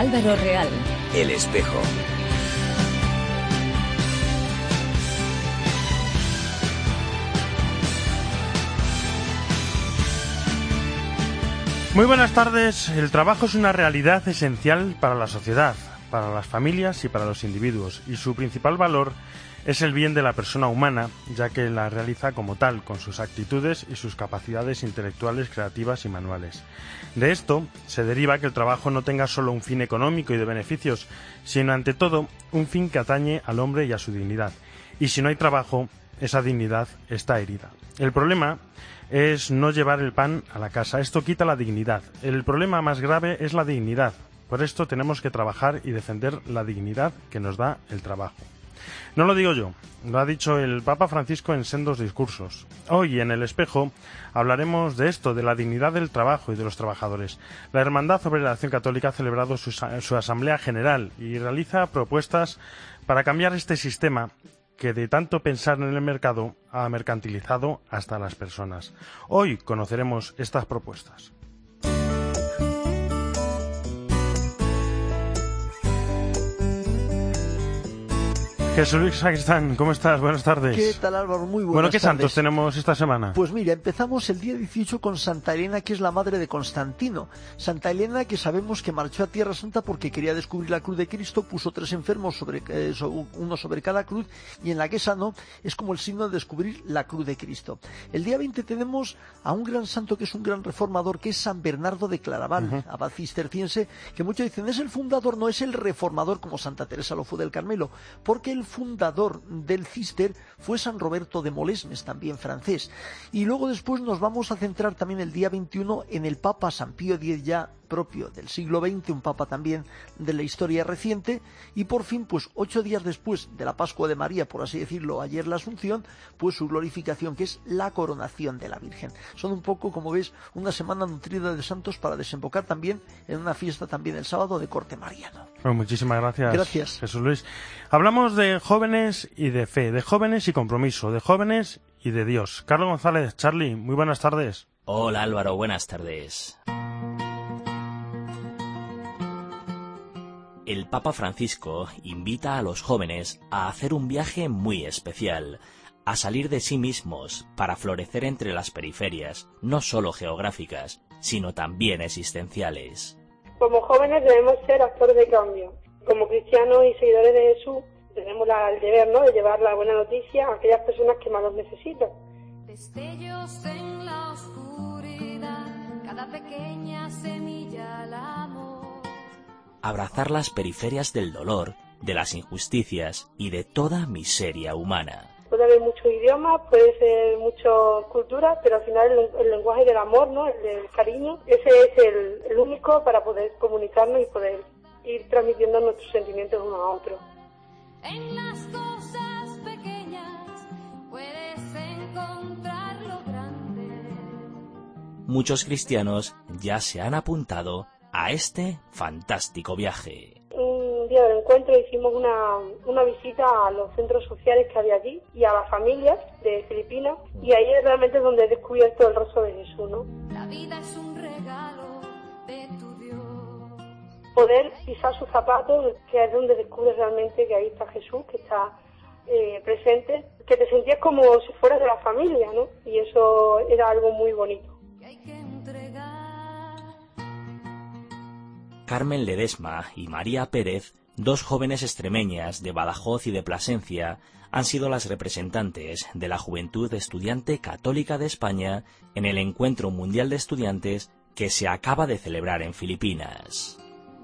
Álvaro Real. El espejo. Muy buenas tardes. El trabajo es una realidad esencial para la sociedad, para las familias y para los individuos, y su principal valor es el bien de la persona humana, ya que la realiza como tal, con sus actitudes y sus capacidades intelectuales, creativas y manuales. De esto se deriva que el trabajo no tenga solo un fin económico y de beneficios, sino ante todo un fin que atañe al hombre y a su dignidad. Y si no hay trabajo, esa dignidad está herida. El problema es no llevar el pan a la casa. Esto quita la dignidad. El problema más grave es la dignidad. Por esto tenemos que trabajar y defender la dignidad que nos da el trabajo. No lo digo yo, lo ha dicho el Papa Francisco en sendos discursos. Hoy en El Espejo hablaremos de esto, de la dignidad del trabajo y de los trabajadores. La Hermandad Obrera de Acción Católica ha celebrado su Asamblea General y realiza propuestas para cambiar este sistema que de tanto pensar en el mercado ha mercantilizado hasta las personas. Hoy conoceremos estas propuestas. Jesús Luis Sacristán, ¿cómo estás? Buenas tardes. ¿Qué tal, Álvaro? Muy buenas tardes. Bueno, ¿qué santos tenemos esta semana? Pues mira, empezamos el día 18 con Santa Elena, que es la madre de Constantino. Santa Elena, que sabemos que marchó a Tierra Santa porque quería descubrir la cruz de Cristo, puso 3 enfermos, uno sobre cada cruz, y en la que sanó es como el signo de descubrir la cruz de Cristo. El día 20 tenemos a un gran santo que es un gran reformador, que es San Bernardo de Claraval, abad cisterciense, que muchos dicen es el fundador, no es el reformador como Santa Teresa lo fue del Carmelo, porque el fundador del Cister fue San Roberto de Molesmes, también francés. Y luego después nos vamos a centrar también el día 21 en el Papa San Pío X, ya propio del siglo XX, un papa también de la historia reciente, y por fin, pues 8 días después de la Pascua de María, por así decirlo, ayer la Asunción, pues su glorificación, que es la coronación de la Virgen. Son un poco, como ves, una semana nutrida de santos para desembocar también en una fiesta también el sábado de corte mariano. Bueno, muchísimas gracias. Gracias, Jesús Luis. Hablamos de jóvenes y de fe, de jóvenes y compromiso, de jóvenes y de Dios. Carlos González, Charlie, muy buenas tardes. Hola Álvaro, buenas tardes. El Papa Francisco invita a los jóvenes a hacer un viaje muy especial, a salir de sí mismos para florecer entre las periferias, no solo geográficas, sino también existenciales. Como jóvenes debemos ser actores de cambio. Como cristianos y seguidores de Jesús tenemos el deber, ¿no?, de llevar la buena noticia a aquellas personas que más los necesitan. Destellos en la oscuridad, cada pequeña semilla al amor. Abrazar las periferias del dolor, de las injusticias y de toda miseria humana. Puede haber muchos idiomas, puede ser muchas culturas, pero al final el lenguaje del amor, ¿no?, el del cariño, ese es el único para poder comunicarnos y poder ir transmitiendo nuestros sentimientos unos a otros. En las cosas pequeñas puedes encontrar lo grande. Muchos cristianos ya se han apuntado a este fantástico viaje. Un día del encuentro hicimos una visita a los centros sociales que había allí y a las familias de Filipinas, y ahí es realmente donde he descubierto el rostro de Jesús, ¿no? La vida es un regalo de tu Dios. Poder pisar sus zapatos, que es donde descubres realmente que ahí está Jesús, que está presente, que te sentías como si fueras de la familia, ¿no? Y eso era algo muy bonito. Carmen Ledesma y María Pérez, dos jóvenes extremeñas de Badajoz y de Plasencia, han sido las representantes de la Juventud Estudiante Católica de España en el Encuentro Mundial de Estudiantes que se acaba de celebrar en Filipinas.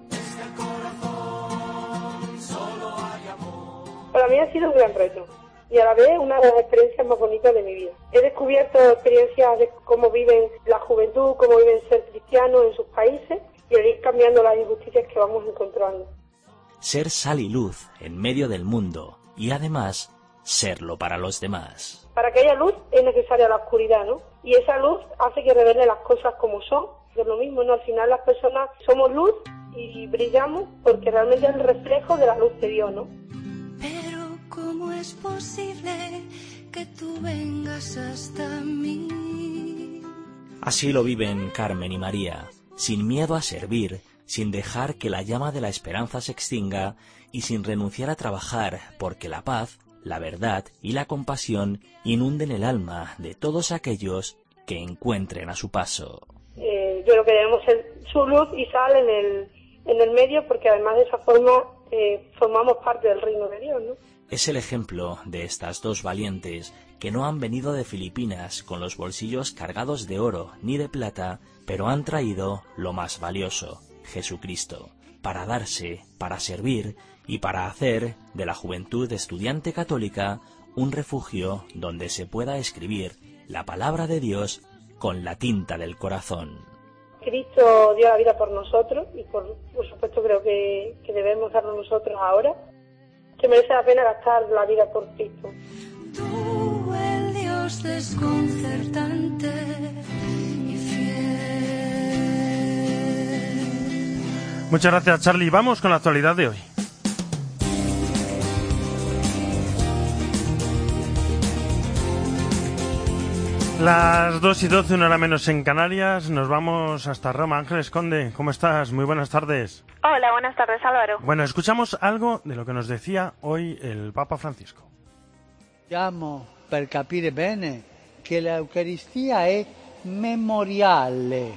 Para mí ha sido un gran reto y a la vez una de las experiencias más bonitas de mi vida. He descubierto experiencias de cómo viven la juventud, cómo viven ser cristianos en sus países, y el ir cambiando las injusticias que vamos encontrando. Ser sal y luz en medio del mundo y además serlo para los demás. Para que haya luz es necesaria la oscuridad, ¿no? Y esa luz hace que revele las cosas como son. Es lo mismo, ¿no? Al final las personas somos luz y brillamos porque realmente es el reflejo de la luz de Dios, ¿no? Pero ¿cómo es posible que tú vengas hasta mí? Así lo viven Carmen y María, sin miedo a servir, sin dejar que la llama de la esperanza se extinga y sin renunciar a trabajar porque la paz, la verdad y la compasión inunden el alma de todos aquellos que encuentren a su paso. Yo creo que debemos ser su luz y sal en el medio, porque además de esa forma formamos parte del reino de Dios, ¿no? Es el ejemplo de estas dos valientes que no han venido de Filipinas con los bolsillos cargados de oro ni de plata, pero han traído lo más valioso, Jesucristo, para darse, para servir y para hacer de la juventud estudiante católica un refugio donde se pueda escribir la palabra de Dios con la tinta del corazón. Cristo dio la vida por nosotros y por supuesto creo que debemos darlo nosotros ahora, que merece la pena gastar la vida por Cristo. Tú, el Dios desconcertante y fiel. Muchas gracias, Charlie. Vamos con la actualidad de hoy. Las 2:12, una hora menos en Canarias. Nos vamos hasta Roma. Ángeles Conde, ¿cómo estás? Muy buenas tardes. Hola, buenas tardes, Álvaro. Bueno, escuchamos algo de lo que nos decía hoy el Papa Francisco. Dobbiamo per capire bene che l'Eucaristia è memoriale,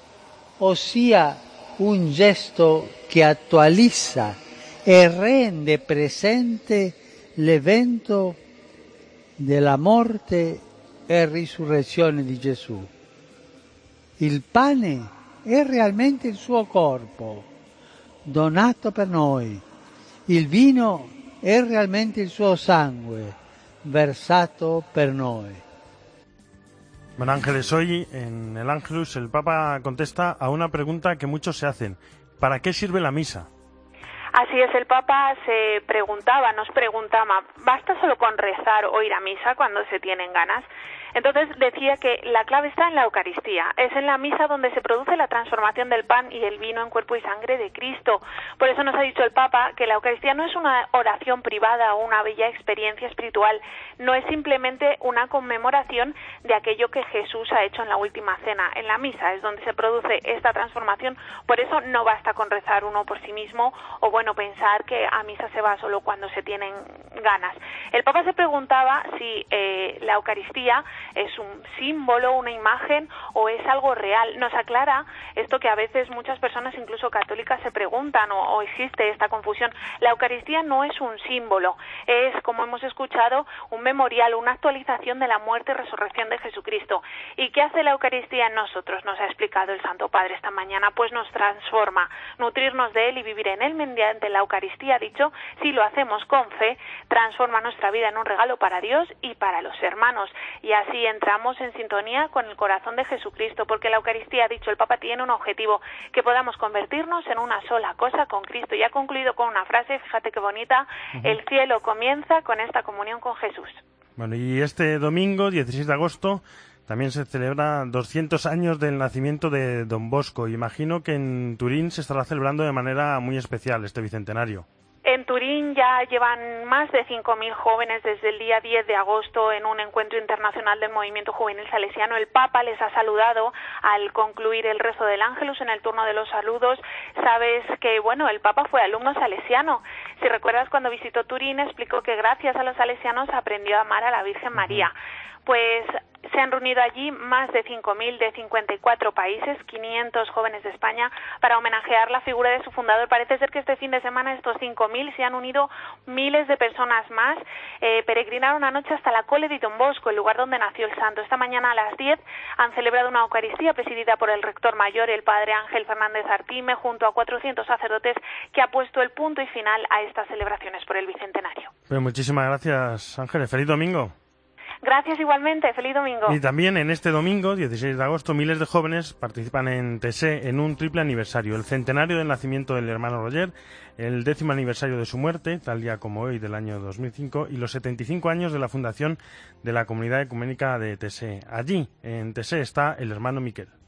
ossia un gesto che attualizza e rende presente l'evento della morte e risurrezione di Gesù. Il pane è realmente il suo corpo, donato per noi. Il vino è realmente il suo sangue, versato per noi. Bueno, Ángeles, hoy en el Ángelus el Papa contesta a una pregunta que muchos se hacen. ¿Para qué sirve la misa? Así es, el Papa nos preguntaba, ¿basta solo con rezar o ir a misa cuando se tienen ganas? Entonces decía que la clave está en la Eucaristía, es en la misa donde se produce la transformación del pan y el vino en cuerpo y sangre de Cristo. Por eso nos ha dicho el Papa que la Eucaristía no es una oración privada o una bella experiencia espiritual, no es simplemente una conmemoración de aquello que Jesús ha hecho en la última cena. En la misa es donde se produce esta transformación, por eso no basta con rezar uno por sí mismo o pensar que a misa se va solo cuando se tienen ganas. El Papa se preguntaba si la Eucaristía es un símbolo, una imagen o es algo real. Nos aclara esto que a veces muchas personas, incluso católicas, se preguntan o existe esta confusión. La Eucaristía no es un símbolo, es, como hemos escuchado, un memorial, una actualización de la muerte y resurrección de Jesucristo. ¿Y qué hace la Eucaristía en nosotros? Nos ha explicado el Santo Padre esta mañana, pues nos transforma. Nutrirnos de Él y vivir en Él mediante la Eucaristía, dicho, si lo hacemos con fe, transforma nuestra vida en un regalo para Dios y para los hermanos. Y así entramos en sintonía con el corazón de Jesucristo, porque la Eucaristía, dicho el Papa, tiene un objetivo, que podamos convertirnos en una sola cosa con Cristo. Y ha concluido con una frase, fíjate qué bonita, el cielo comienza con esta comunión con Jesús. Bueno, y este domingo, 16 de agosto, también se celebra 200 años del nacimiento de Don Bosco. Imagino que en Turín se estará celebrando de manera muy especial este bicentenario. En Turín ya llevan más de 5.000 jóvenes desde el día 10 de agosto en un encuentro internacional del movimiento juvenil salesiano. El Papa les ha saludado al concluir el rezo del Ángelus en el turno de los saludos. Sabes que, el Papa fue alumno salesiano. Si recuerdas, cuando visitó Turín explicó que gracias a los salesianos aprendió a amar a la Virgen María. Pues se han reunido allí más de 5.000 de 54 países, 500 jóvenes de España, para homenajear la figura de su fundador. Parece ser que este fin de semana estos 5.000 se han unido miles de personas más. Peregrinaron anoche hasta la Cole di Don Bosco, el lugar donde nació el santo. Esta mañana a las 10 han celebrado una Eucaristía presidida por el rector mayor, el padre Ángel Fernández Artime, junto a 400 sacerdotes, que ha puesto el punto y final a estas celebraciones por el bicentenario. Pues muchísimas gracias, Ángeles. Feliz domingo. Gracias igualmente, feliz domingo. Y también en este domingo, 16 de agosto, miles de jóvenes participan en TSE en un triple aniversario. El centenario del nacimiento del hermano Roger, el 10º aniversario de su muerte, tal día como hoy del año 2005, y los 75 años de la fundación de la Comunidad Ecuménica de TSE. Allí, en TSE, está el hermano Miquel.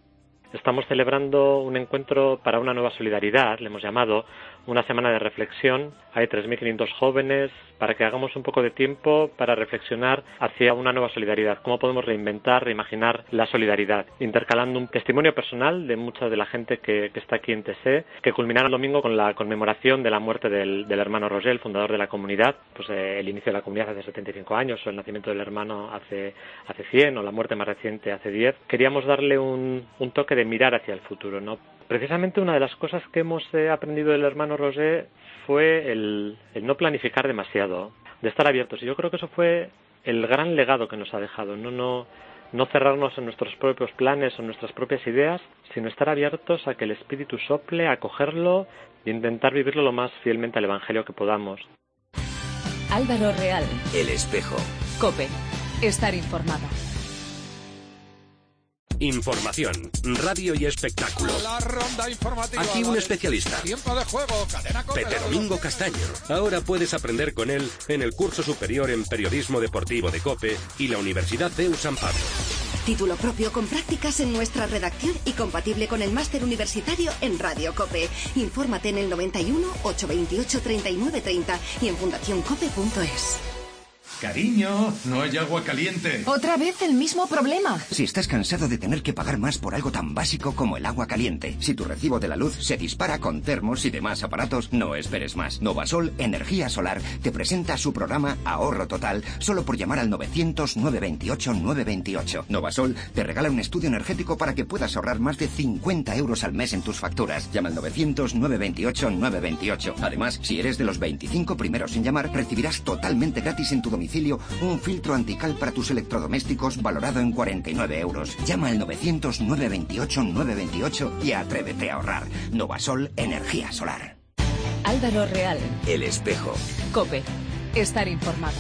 Estamos celebrando un encuentro para una nueva solidaridad, le hemos llamado, una semana de reflexión. Hay 3.500 jóvenes para que hagamos un poco de tiempo para reflexionar hacia una nueva solidaridad. ¿Cómo podemos reinventar, reimaginar la solidaridad? Intercalando un testimonio personal de mucha de la gente que está aquí en TC, que culminará el domingo con la conmemoración de la muerte del hermano Roger, el fundador de la comunidad, pues el inicio de la comunidad hace 75 años, o el nacimiento del hermano hace 100, o la muerte más reciente hace 10. Queríamos darle un toque de mirar hacia el futuro, ¿no? Precisamente una de las cosas que hemos aprendido del hermano Roger fue el no planificar demasiado, de estar abiertos. Y yo creo que eso fue el gran legado que nos ha dejado, no cerrarnos en nuestros propios planes o en nuestras propias ideas, sino estar abiertos a que el Espíritu sople, a acogerlo e intentar vivirlo lo más fielmente al Evangelio que podamos. Álvaro Real. El Espejo. COPE. Estar informado. Información, radio y espectáculo. La ronda informativa. Aquí un especialista. Tiempo de juego, cadena COPE. Pepe Domingo Castaño. Ahora puedes aprender con él en el curso superior en periodismo deportivo de COPE y la Universidad CEU San Pablo. Título propio con prácticas en nuestra redacción y compatible con el máster universitario en Radio COPE. Infórmate en el 91 828 3930 y en fundacioncope.es. Cariño, no hay agua caliente. ¿Otra vez el mismo problema? Si estás cansado de tener que pagar más por algo tan básico como el agua caliente, si tu recibo de la luz se dispara con termos y demás aparatos, no esperes más. Novasol Energía Solar te presenta su programa Ahorro Total solo por llamar al 900-928-928. Novasol te regala un estudio energético para que puedas ahorrar más de 50 euros al mes en tus facturas. Llama al 900-928-928. Además, si eres de los 25 primeros en llamar, recibirás totalmente gratis en tu domicilio un filtro antical para tus electrodomésticos valorado en 49 euros. Llama al 900-928-928 y atrévete a ahorrar. Novasol Energía Solar. Álvaro Real. El Espejo. COPE. Estar informado.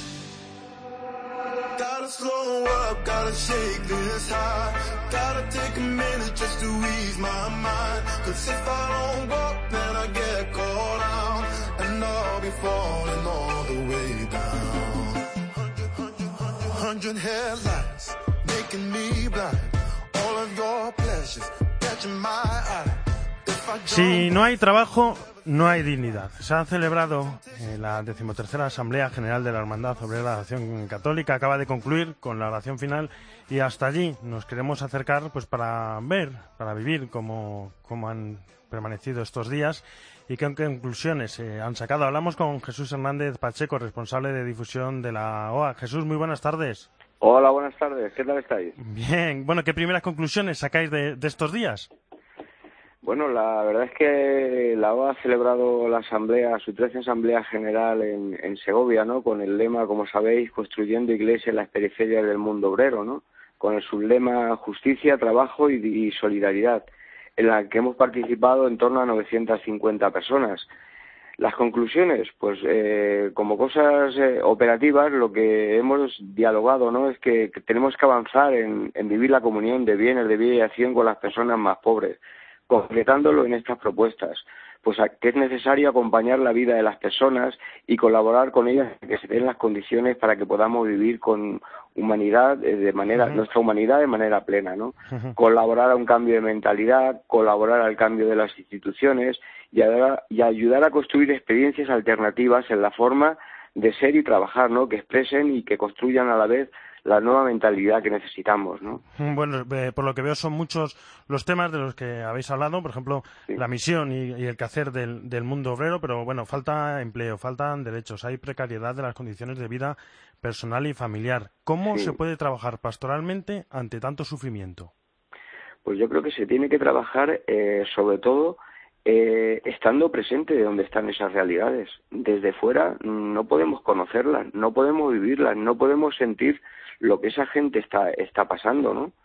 Si no hay trabajo, no hay dignidad. Se ha celebrado la 13ª Asamblea General de la Hermandad Obrera de Acción Católica. Acaba de concluir con la oración final y hasta allí nos queremos acercar pues para ver, para vivir cómo han permanecido estos días y qué conclusiones han sacado. Hablamos con Jesús Hernández Pacheco, responsable de difusión de la OA. Jesús, muy buenas tardes. Hola, buenas tardes. ¿Qué tal estáis? Bien. Bueno, ¿qué primeras conclusiones sacáis de estos días? Bueno, la verdad es que la OA ha celebrado la asamblea, su 13ª Asamblea General en Segovia, ¿no? Con el lema, como sabéis, construyendo iglesias en las periferias del mundo obrero, ¿no? Con el sublema justicia, trabajo y solidaridad, en la que hemos participado en torno a 950 personas. Las conclusiones, pues como cosas operativas, lo que hemos dialogado, ¿no? Es que tenemos que avanzar en vivir la comunión de bienes, de vida y acción con las personas más pobres, concretándolo en estas propuestas, pues que es necesario acompañar la vida de las personas y colaborar con ellas para que se den las condiciones para que podamos vivir con humanidad nuestra humanidad de manera plena, ¿no? Colaborar a un cambio de mentalidad, colaborar al cambio de las instituciones y ayudar a construir experiencias alternativas en la forma de ser y trabajar, ¿no? Que expresen y que construyan a la vez la nueva mentalidad que necesitamos, ¿no? Bueno, por lo que veo son muchos los temas de los que habéis hablado, por ejemplo, sí, la misión y el quehacer del mundo obrero, pero bueno, falta empleo, faltan derechos, hay precariedad de las condiciones de vida personal y familiar. ¿Cómo se puede trabajar pastoralmente ante tanto sufrimiento? Pues yo creo que se tiene que trabajar sobre todo estando presente de donde están esas realidades. Desde fuera no podemos conocerlas, no podemos vivirlas, no podemos sentir lo que esa gente está pasando, ¿no?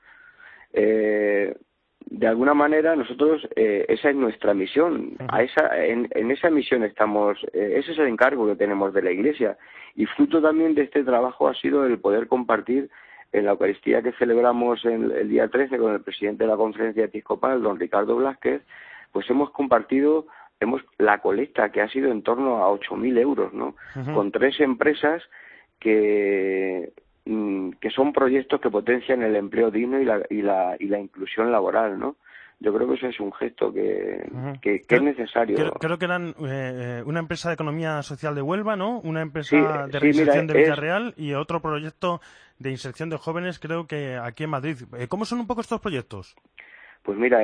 De alguna manera nosotros esa es nuestra misión, en esa misión estamos, ese es el encargo que tenemos de la Iglesia, y fruto también de este trabajo ha sido el poder compartir en la Eucaristía que celebramos el día 13 con el presidente de la Conferencia Episcopal, don Ricardo Blázquez, pues hemos compartido la colecta que ha sido en torno a 8.000 euros, ¿no? Con 3 empresas que que son proyectos que potencian el empleo digno y la inclusión laboral, ¿no? Yo creo que eso es un gesto que es necesario. Creo que eran una empresa de economía social de Huelva, ¿no? Una empresa de reinserción de Villarreal y otro proyecto de inserción de jóvenes, creo que aquí en Madrid. ¿Cómo son un poco estos proyectos? Pues mira,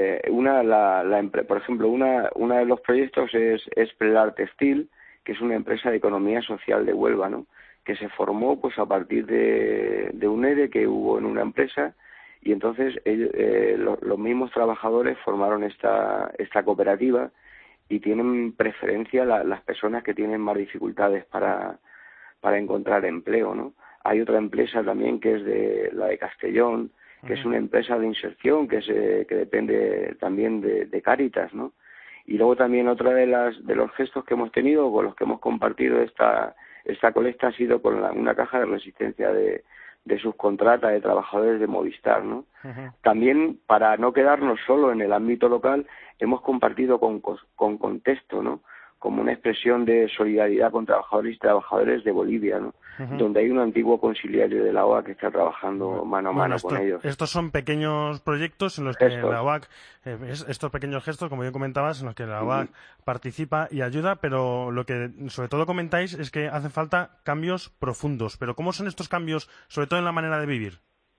por ejemplo, una de los proyectos es Prelar Textil, que es una empresa de economía social de Huelva, ¿no? Que se formó pues a partir de un ERE que hubo en una empresa. Y entonces los mismos trabajadores formaron esta cooperativa y tienen preferencia las personas que tienen más dificultades para encontrar empleo, ¿no? Hay otra empresa también que es la de Castellón, que es una empresa de inserción que depende también de Cáritas, ¿no? Y luego también otra de los gestos que hemos tenido, con los que hemos compartido esta colecta, ha sido con una caja de resistencia de subcontrata de trabajadores de Movistar, ¿no? También, para no quedarnos solo en el ámbito local, hemos compartido con Contexto, ¿no? Como una expresión de solidaridad con trabajadores y trabajadoras de Bolivia, ¿no? Donde hay un antiguo conciliario de la OAC que está trabajando mano a mano con ellos. Estos son pequeños proyectos en los que la OAC, estos pequeños gestos, como bien comentabas, en los que la OAC participa y ayuda, pero lo que sobre todo comentáis es que hacen falta cambios profundos. Pero ¿cómo son estos cambios, sobre todo en la manera de vivir?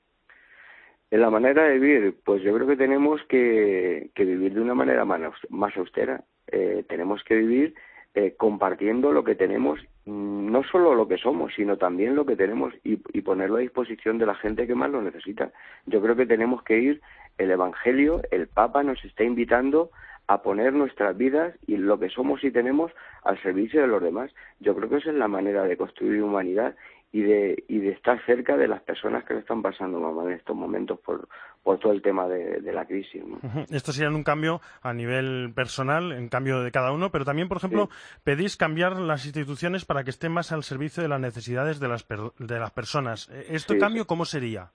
En la manera de vivir, pues yo creo que tenemos que vivir de una manera más austera. Tenemos que vivir compartiendo lo que tenemos, no solo lo que somos, sino también lo que tenemos y ponerlo a disposición de la gente que más lo necesita. Yo creo que tenemos que ir, el Evangelio, el Papa nos está invitando a poner nuestras vidas y lo que somos y tenemos al servicio de los demás. Yo creo que esa es la manera de construir humanidad y de estar cerca de las personas que lo están pasando mal en estos momentos por todo el tema de la crisis, ¿no? Esto sería un cambio a nivel personal, en cambio de cada uno, pero también, por ejemplo, pedís cambiar las instituciones para que estén más al servicio de las necesidades de las personas. ¿Este cambio cómo sería?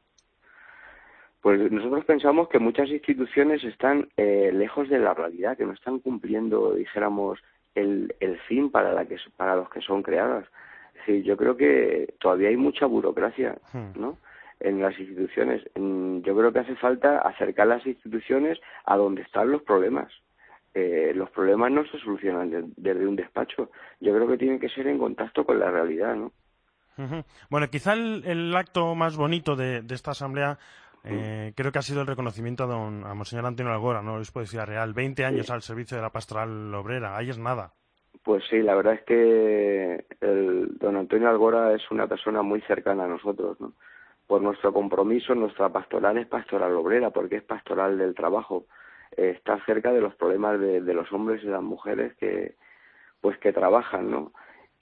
Pues nosotros pensamos que muchas instituciones están lejos de la realidad, que no están cumpliendo, dijéramos, el fin para los que son creadas. Sí, yo creo que todavía hay mucha burocracia, ¿no?, en las instituciones. Yo creo que hace falta acercar las instituciones a donde están los problemas. Los problemas no se solucionan desde un despacho. Yo creo que tienen que ser en contacto con la realidad, ¿no? Bueno, quizá el acto más bonito de esta asamblea creo que ha sido el reconocimiento a Monseñor Antonio Algora, ¿no?, obispo de Ciudad Real. 20 años al servicio de la pastoral obrera. Ahí es nada. Pues sí, la verdad es que don Antonio Algora es una persona muy cercana a nosotros, ¿no? Por nuestro compromiso, nuestra pastoral es pastoral obrera, porque es pastoral del trabajo. Está cerca de los problemas de los hombres y las mujeres que trabajan, ¿no?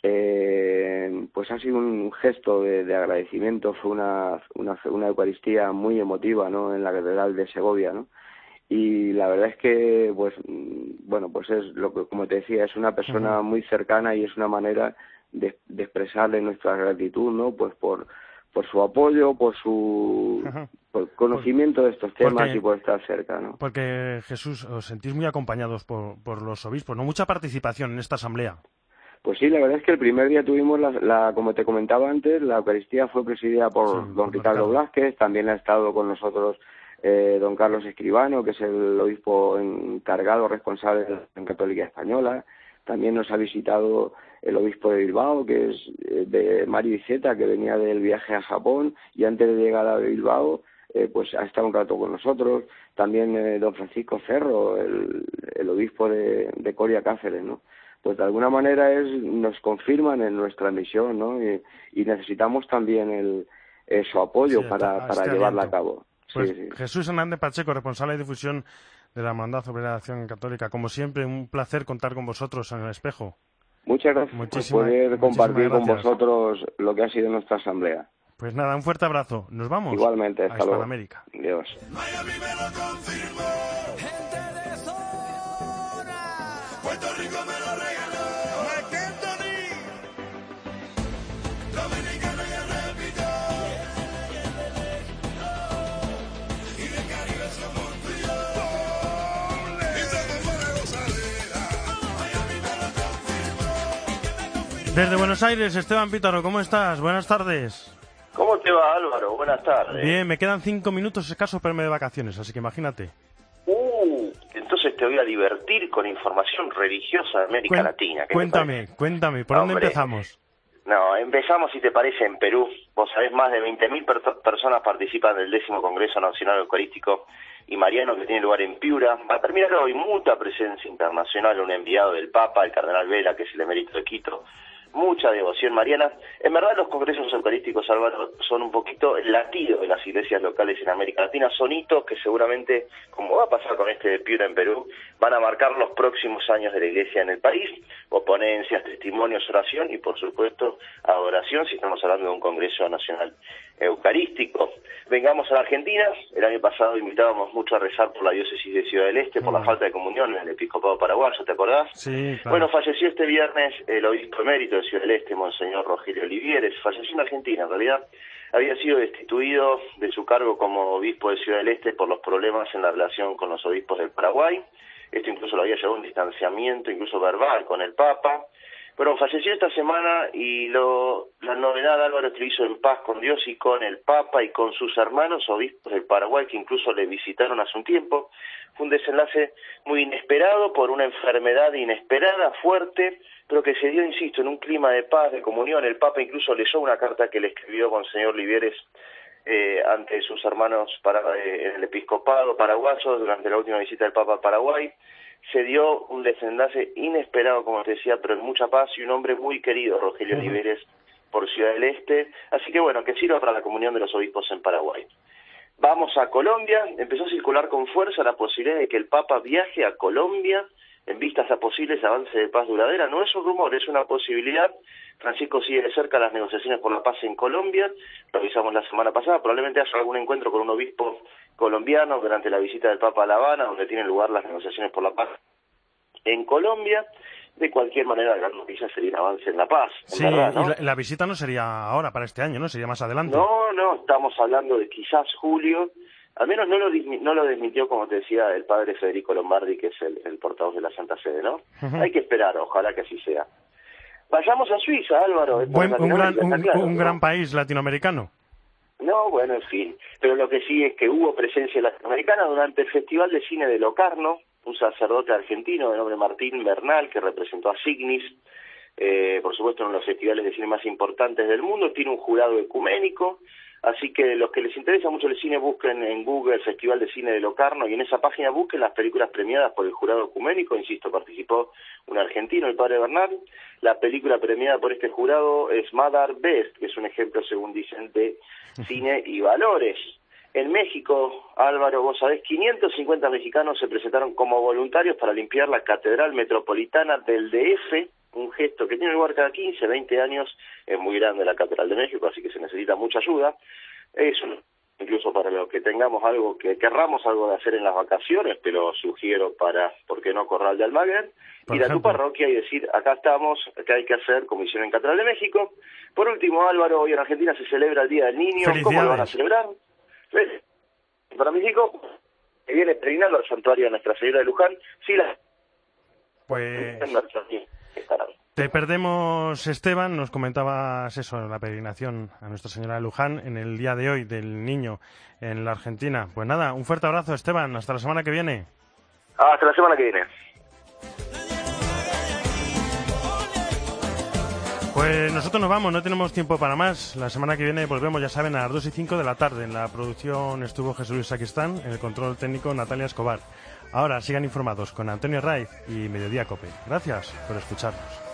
Pues ha sido un gesto de agradecimiento. Fue una Eucaristía muy emotiva, ¿no?, en la Catedral de Segovia, ¿no? Y la verdad es que, pues es lo que, como te decía, es una persona muy cercana y es una manera de expresarle nuestra gratitud, ¿no?, pues por su apoyo, por su conocimiento de estos temas y por estar cerca, ¿no? Porque, Jesús, os sentís muy acompañados por los obispos, ¿no? Mucha participación en esta asamblea. Pues sí, la verdad es que el primer día tuvimos, como te comentaba antes, la Eucaristía fue presidida por don Ricardo Blázquez. También ha estado con nosotros don Carlos Escribano, que es el obispo encargado, responsable de la Acción Católica Española. También nos ha visitado el obispo de Bilbao, que es de Mari Iceta, que venía del viaje a Japón, y antes de llegar a Bilbao, pues ha estado un rato con nosotros. También don Francisco Cerro, el obispo de Coria Cáceres, ¿no? Pues de alguna manera nos confirman en nuestra misión, ¿no? Y necesitamos también su apoyo para llevarla a cabo. Pues sí. Jesús Hernández Pacheco, responsable de difusión de la Hermandad Obrera de Acción Católica. Como siempre, un placer contar con vosotros en el espejo. Muchas gracias por poder compartir con vosotros lo que ha sido nuestra asamblea. Pues nada, un fuerte abrazo. Nos vamos. Igualmente, hasta luego. Hispanoamérica. Adiós. Miami me lo confirmó. Gente de zona. Puerto Rico me lo regaló. Marc Anthony. Dominicano ya repitió. Y de Caribe somos tú y yo. Y se me fue de gozadera. Miami me lo confirmó. Desde Buenos Aires, Esteban Pítaro, ¿cómo estás? Buenas tardes. ¿Cómo te va, Álvaro? Buenas tardes. Bien, me quedan 5 minutos escasos para irme de vacaciones, así que imagínate. Entonces te voy a divertir con información religiosa de América Latina. Cuéntame, ¿por dónde empezamos? No, empezamos, si te parece, en Perú. Vos sabés, más de 20.000 personas participan del 10º Congreso Nacional Eucarístico y Mariano, que tiene lugar en Piura. Va a terminar hoy mucha presencia internacional, un enviado del Papa, el cardenal Vela, que es el emérito de Quito. Mucha devoción mariana. En verdad, los congresos eucarísticos, Álvaro, son un poquito el latido de las iglesias locales en América Latina. Son hitos que seguramente, como va a pasar con este de Piura en Perú, van a marcar los próximos años de la iglesia en el país. O ponencias, testimonios, oración y, por supuesto, adoración, si estamos hablando de un congreso nacional eucarístico. Vengamos a la Argentina. El año pasado invitábamos mucho a rezar por la diócesis de Ciudad del Este, por la falta de comunión en el episcopado paraguayo, ¿te acordás? Sí, claro. Bueno, falleció este viernes el obispo emérito de Ciudad del Este, Monseñor Rogelio Olivieres. Falleció en Argentina, en realidad. Había sido destituido de su cargo como obispo de Ciudad del Este por los problemas en la relación con los obispos del Paraguay. Esto incluso lo había llevado a un distanciamiento, incluso verbal, con el Papa. Pero falleció esta semana y la novedad, Álvaro, es que lo hizo en paz con Dios y con el Papa y con sus hermanos obispos del Paraguay, que incluso le visitaron hace un tiempo. Fue un desenlace muy inesperado por una enfermedad inesperada, fuerte, pero que se dio, insisto, en un clima de paz, de comunión. El Papa incluso leyó una carta que le escribió Monseñor Olivieres ante sus hermanos en el episcopado paraguayo durante la última visita del Papa a Paraguay. Se dio un desenlace inesperado, como te decía, pero en mucha paz, y un hombre muy querido, Rogelio Olivieres, por Ciudad del Este. Así que bueno, que sirva para la comunión de los obispos en Paraguay. Vamos a Colombia. Empezó a circular con fuerza la posibilidad de que el Papa viaje a Colombia en vistas a posibles avances de paz duradera. No es un rumor, es una posibilidad. Francisco sigue de cerca las negociaciones por la paz en Colombia. Lo avisamos la semana pasada. Probablemente haya algún encuentro con un obispo colombiano durante la visita del Papa a La Habana, donde tienen lugar las negociaciones por la paz en Colombia. De cualquier manera, la gran noticia sería un avance en la paz. Sí, verdad, ¿no? Y la visita no sería ahora, para este año, ¿no? Sería más adelante. No, estamos hablando de quizás julio. Al menos no lo desmintió, como te decía, el padre Federico Lombardi, que es el portavoz de la Santa Sede, ¿no? Hay que esperar, ojalá que así sea. Vayamos a Suiza, Álvaro. Un gran país latinoamericano. No, bueno, en fin. Pero lo que sí es que hubo presencia latinoamericana durante el Festival de Cine de Locarno, un sacerdote argentino de nombre Martín Bernal, que representó a Signis, por supuesto uno de los festivales de cine más importantes del mundo. Tiene un jurado ecuménico, así que los que les interesa mucho el cine busquen en Google el Festival de Cine de Locarno y en esa página busquen las películas premiadas por el jurado ecuménico. Insisto, participó un argentino, el padre Bernal. La película premiada por este jurado es Madar Best, que es un ejemplo, según dicen, de cine y valores. En México, Álvaro, vos sabés, 550 mexicanos se presentaron como voluntarios para limpiar la Catedral Metropolitana del DF, un gesto que tiene lugar cada 15, 20 años. Es muy grande la Catedral de México, así que se necesita mucha ayuda. Eso, incluso para los que tengamos algo, que querramos algo de hacer en las vacaciones, te lo sugiero para, ¿por qué no, Corral de Almaguer? Ir a tu parroquia y decir, acá estamos, acá hay que hacer, como hicieron en Catedral de México. Por último, Álvaro, hoy en Argentina se celebra el Día del Niño. ¿Cómo lo van a celebrar? Para mis hijos, que viene peregrinando al santuario de Nuestra Señora de Luján, sí Pues te perdemos, Esteban. Nos comentabas eso, la peregrinación a Nuestra Señora de Luján en el día de hoy del niño en la Argentina. Pues nada, un fuerte abrazo, Esteban. Hasta la semana que viene. Hasta la semana que viene. Pues nosotros nos vamos, no tenemos tiempo para más. La semana que viene volvemos, ya saben, a las 2:05 de la tarde. En la producción estuvo Jesús Luis Saquistán, en el control técnico Natalia Escobar. Ahora sigan informados con Antonio Raiz y Mediodía Cope. Gracias por escucharnos.